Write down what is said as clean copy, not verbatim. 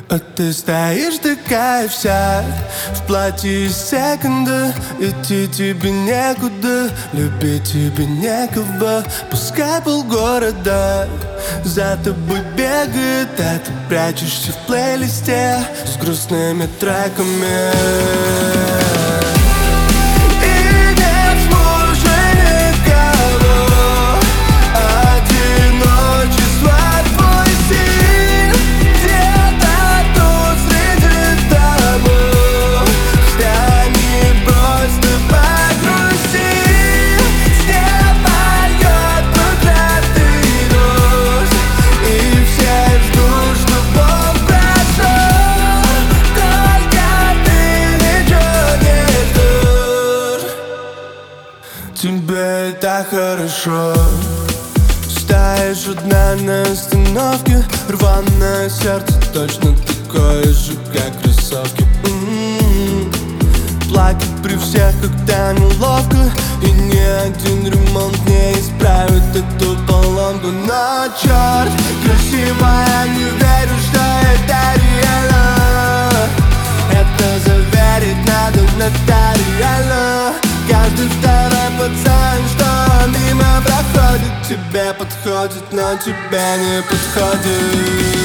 А ты стоишь такая вся в платье из секонда. Идти тебе некуда, любить тебе некого. Пускай полгорода за тобой бегает, а ты прячешься в плейлисте с грустными треками. Тебе так хорошо. Стоишь одна на остановке, рваное сердце точно такое же, как кроссовки. Плакать при всех, когда неловко, и ни один ремонт не исправит эту поломку. Но черт, красивая, не верю, что это реально. Это заверить надо нотариально. Каждый второй пацан, что мимо проходит, тебе подходит, но тебе не подходит.